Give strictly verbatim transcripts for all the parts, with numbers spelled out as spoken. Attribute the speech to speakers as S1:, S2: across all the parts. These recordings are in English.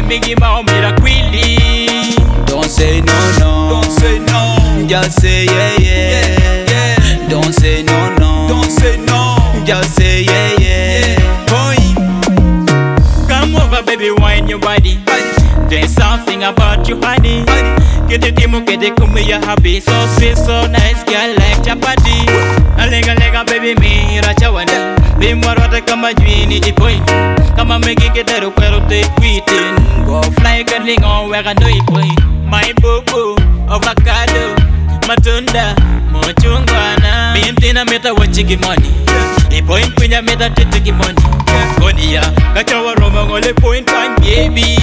S1: mingi maomira kwili.
S2: Don't say no, no.
S3: Don't say no.
S2: Just say yeah, yeah.
S3: Yeah, yeah.
S2: Don't say no, no.
S3: Don't say no.
S2: Just say yeah, yeah.
S3: Boy,
S1: Come over, baby, wine your body. There's something about you, honey. Get the demo, get the come your happy. So sweet, so nice, girl, like chapati. Alega, lega, baby, me, rachawani. Be more what I come a dreamy point. Come on, make it get a pero te quitting. Go fly, getting on where I know it point. My boo boo, avocado, matunda, mochungwana. Maintain a meta what you give money. The point when you made a titty money. Gonia, Kachawa Roma, only point time, baby.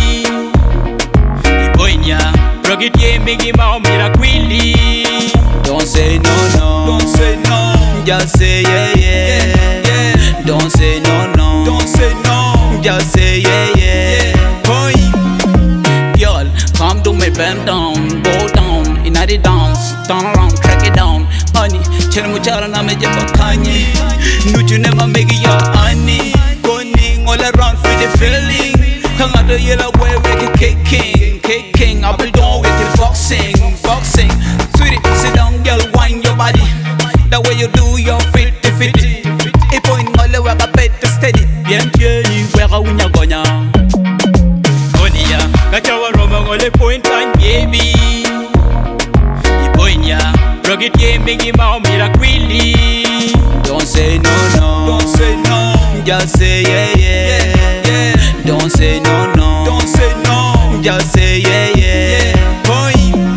S1: The point ya, Rocket ye, Miggy Mao, Miraquili.
S2: Don't say no, no.
S3: don't say no.
S2: Just say yeah, yeah.
S3: Yeah,
S2: Don't say no, no.
S3: don't say no.
S2: Just say yeah, yeah.
S3: Boy,
S2: Girl, come to me, bend down, go down, in the dance, turn around, crack it down. Honey, tell me what I'm a jabba kanye. No, you never make it your honey. Going all around for the feeling. Come out the yellow way, we can cake king, cake king. I'll be done with the boxing, boxing. Sweetie, sit down, girl, wine your body. The way you do your fit, fit. A point all the way, I bet to steady.
S1: Bien Jenny, where are we going? Gonia, Kachawa Roma, only point time, baby. The point ya, Rocket ye, Miggy Mao, Miraquili.
S2: Don't say no, no.
S3: don't say no.
S2: Just say yeah, yeah.
S3: Yeah,
S2: Don't say no, no.
S3: don't say no.
S2: Just say yeah, yeah.
S3: Boy,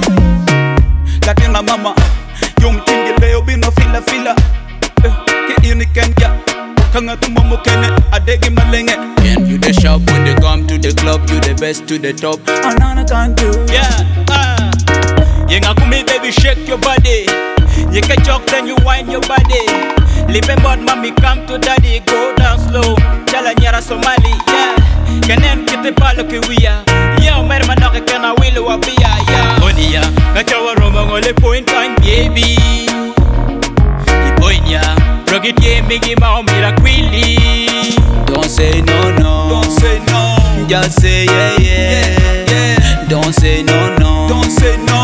S3: Latina mama, yung tingi leo bino fila fila. Ke ini kenya, kanga tumomo kene adegi malenge.
S2: And you the shop when they come to the club, you the best to the top.
S3: Anana can do.
S1: Yeah, ah. You nga kumi, baby, shake your body. You can talk, then you whine your body. Live about mommy, come to daddy, go down slow. Chala nyara Somali, yeah. Kanen kite palo kiwiya. Yeah, mer manake kana wilo wapia, yeah. Onia, kachawa Roma, only point time, baby. Ipoinya, Rocket ye, Miggy Mao, Miraquili.
S2: Don't say no, no.
S3: Don't say no.
S2: Just say yeah, yeah.
S3: Yeah, yeah.
S2: Don't say no, no.
S3: Don't say no.